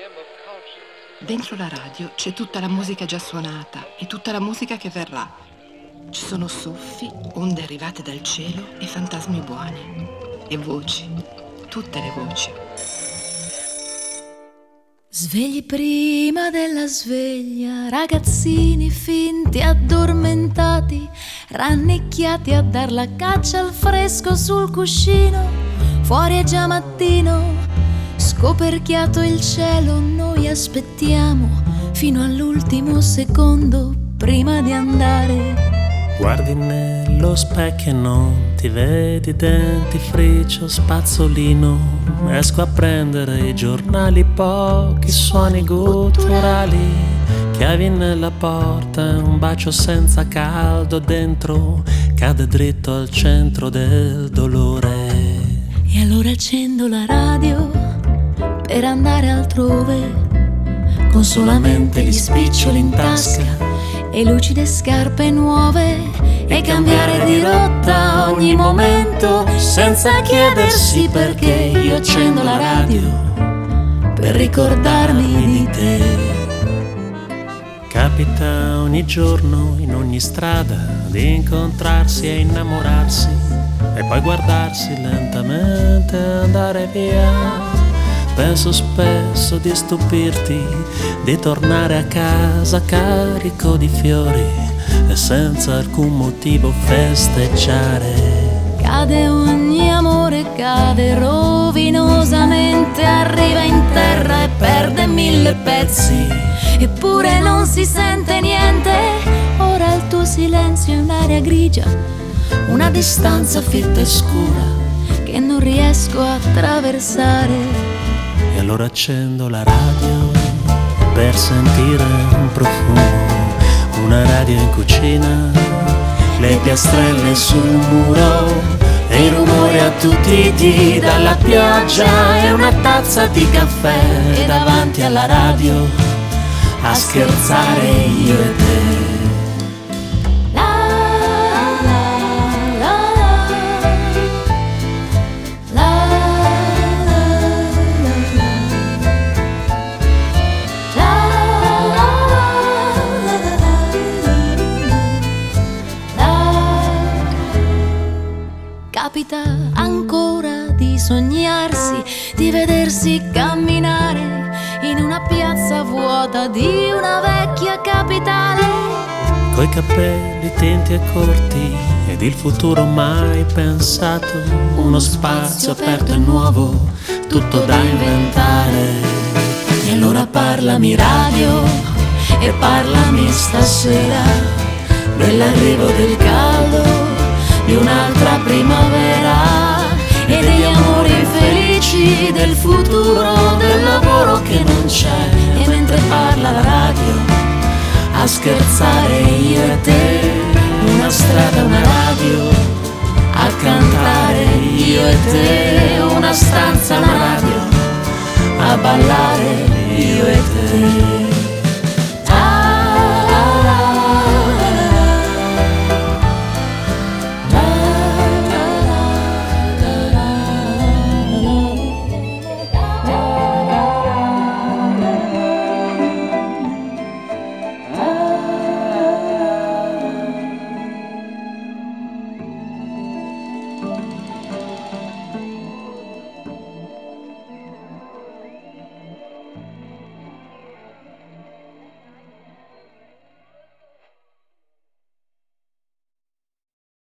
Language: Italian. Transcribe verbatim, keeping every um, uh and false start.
Dentro la radio c'è tutta la musica già suonata e tutta la musica che verrà. Ci sono soffi, onde arrivate dal cielo e fantasmi buoni. E voci, tutte le voci. Svegli prima della sveglia, ragazzini finti addormentati, rannicchiati a dar la caccia al fresco sul cuscino. Fuori è già mattino, scoperchiato il cielo, noi aspettiamo fino all'ultimo secondo prima di andare. Guardi nello specchio e non ti vedi, dentifricio, spazzolino. Esco a prendere i giornali, pochi suoni gutturali. Chiavi nella porta e un bacio senza caldo dentro. Cade dritto al centro del dolore. E allora accendo la radio per andare altrove, con solamente gli spiccioli in tasca e lucide scarpe nuove, e cambiare di rotta ogni momento senza chiedersi perché. Io accendo la radio per ricordarmi di te. Capita ogni giorno, in ogni strada, di incontrarsi e innamorarsi e poi guardarsi lentamente andare via. Penso spesso di stupirti, di tornare a casa carico di fiori e senza alcun motivo festeggiare. Cade ogni amore, cade rovinosamente, arriva in terra e perde mille pezzi, eppure non si sente niente. Ora il tuo silenzio è un'aria grigia, una distanza fitta e scura che non riesco a attraversare. E allora accendo la radio per sentire un profumo, una radio in cucina, le piastrelle sul muro e i rumori attutiti dalla pioggia e una tazza di caffè, e davanti alla radio a scherzare io e te. Capita ancora di sognarsi, di vedersi camminare in una piazza vuota di una vecchia capitale, coi capelli tinti e corti ed il futuro mai pensato, uno spazio aperto e nuovo, tutto da inventare. E allora parlami radio e parlami stasera dell'arrivo del caldo, di un'altra primavera e degli amori infelici, del futuro, del lavoro che non c'è. E mentre parla la radio a scherzare io e te, una strada, una radio a cantare io e te, una stanza, una radio a ballare io e te.